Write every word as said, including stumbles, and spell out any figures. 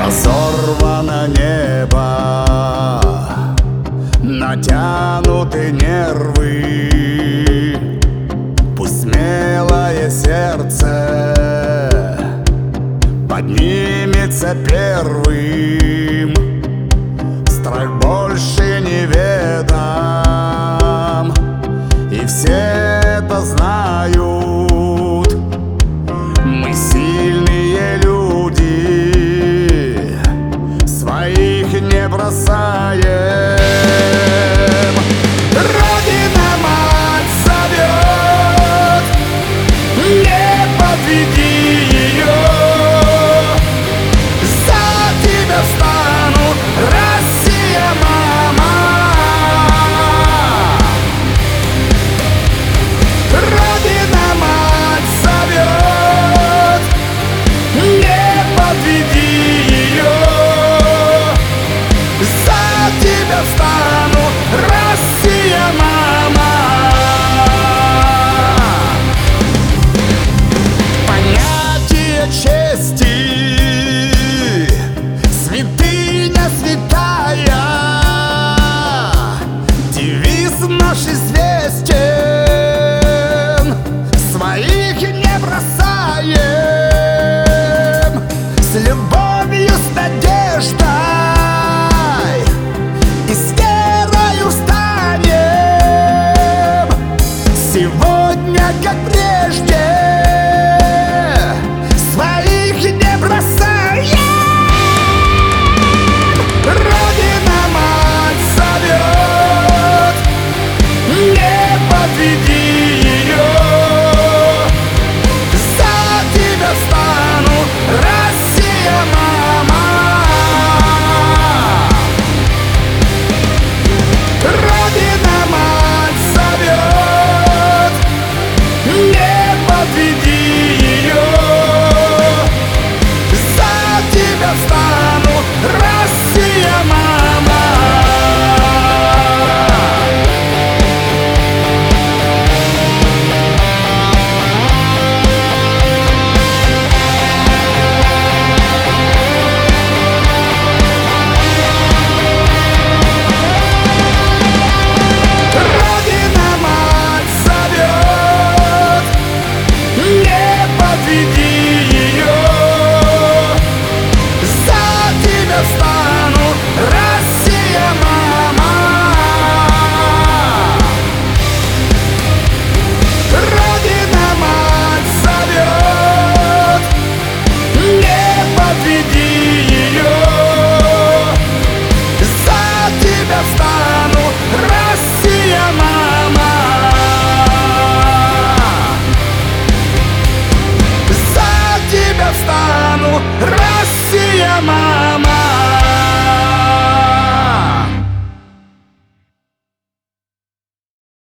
Разорвано небо, натянуты нервы. Пусть смелое сердце поднимется первым. Страх больше неведом, и все это знают. Мы сильные люди, своих не бросаем. Родина, мать зовет, не подведи ее. За тебя встану, Россия, мама. Родина, мать зовет, не подведи ее. За тебя встану, Россия, мама. Понятие чести, святыня святая, девиз наш известен, своих не бросаем. С любовью, с надеждой и с верою встанем. Сегодня, как прежде, своих не бросаем. Родина, мать зовет, не подведи ее. За тебя встану, Россия, мама. Родина, мать зовет, не подведи ее. За тебя встану, Россия, мама. Родина, мать зовет, не подведи ее. За тебя встану, Россия, мама. Родина, мать зовет, не подведи ее. За тебя встану, Россия, мама. За тебя встану, Россия, мама.